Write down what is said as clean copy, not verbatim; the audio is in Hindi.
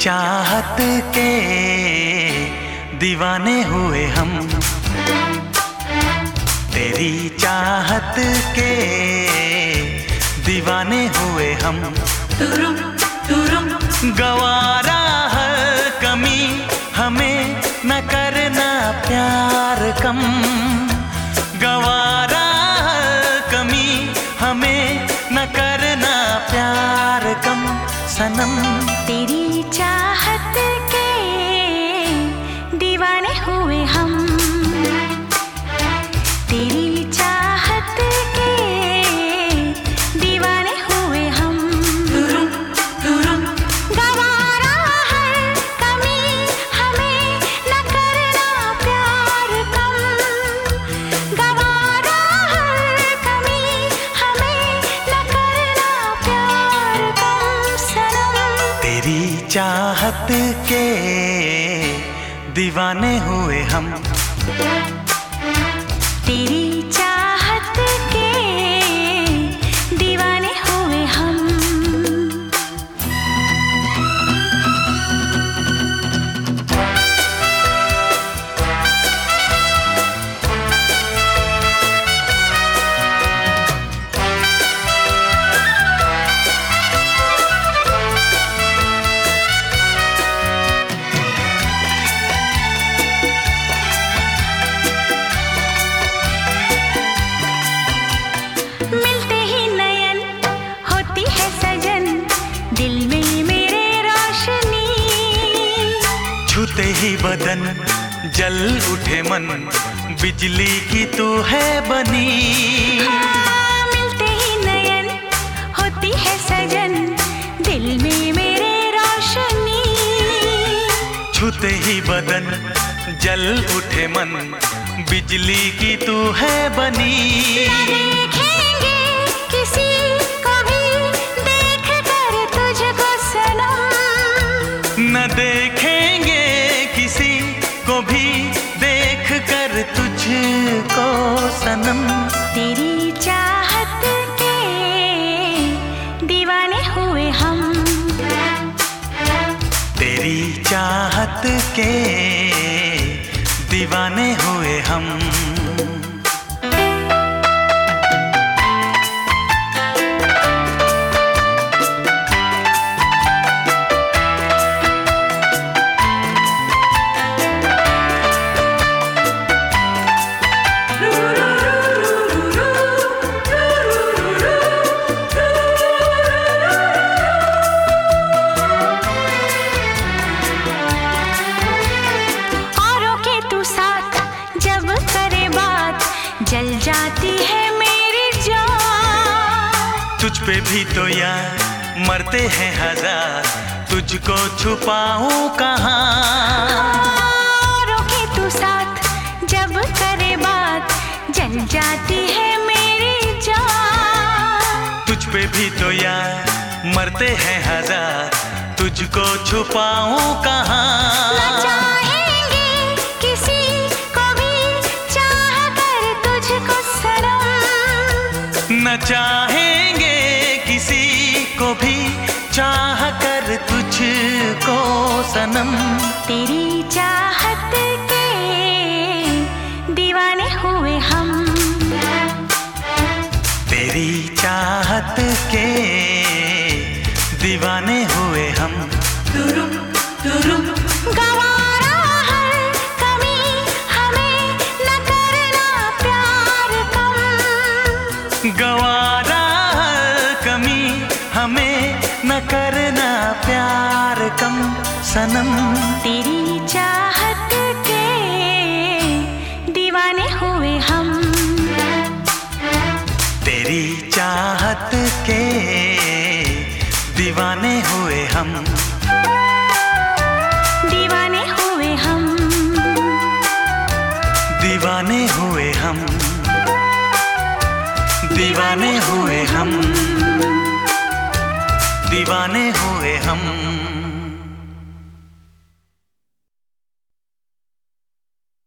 चाहत के दीवाने हुए हम, तेरी चाहत के दीवाने हुए हम। गवारा हर कमी हमें न करना प्यार कम, गवारा हर कमी हमें न करना प्यार कम सनम। तेरी चाहत के दीवाने हुए हम, तेरी चाहत के दीवाने हुए हम। गवारा हर कमी हमें न करना प्यार कम, गवारा हर कमी हमें न करना प्यार कम सनम। तेरी चाहत के दीवाने हुए हम, तेरी चाहत के दीवाने हुए हम। मिलते ही नयन होती है सजन, दिल में मेरे रोशनी। छूते ही बदन जल उठे मन, बिजली की तू है बनी। मिलते ही नयन होती है सजन, दिल में मेरे रोशनी। छूते ही बदन जल उठे मन, बिजली की तू है बनी। देखेंगे किसी को भी देख कर तुझको सनम, न देखेंगे किसी को भी देख कर तुझको सनम। तेरी चाहत के दीवाने हुए हम, तेरी चाहत के दीवाने हुए हम। जल जाती है मेरी जान, तुझ पे भी तो यार मरते हैं हजार, तुझको छुपाऊं कहाँ। औरों के तू साथ जब करे बात, जल जाती है मेरी जान। तुझ पे भी तो यार मरते हैं हजार, तुझको छुपाऊं कहाँ। न चाहेंगे किसी को भी चाह कर तुझको सनम, न चाहेंगे किसी को भी चाह कर तुझको सनम। तेरी चाहत के दीवाने हुए हम, तेरी चाहत के दीवाने हुए हम। गवारा हर कमी हमें न करना प्यार कम, गवारा हर कमी हमें न करना प्यार कम सनम। तेरी चाहत के दीवाने हुए हम, तेरी चाहत के दीवाने हुए हम। दीवाने हुए हम, दीवाने हुए हम, दीवाने हुए हम, दीवाने हुए हम।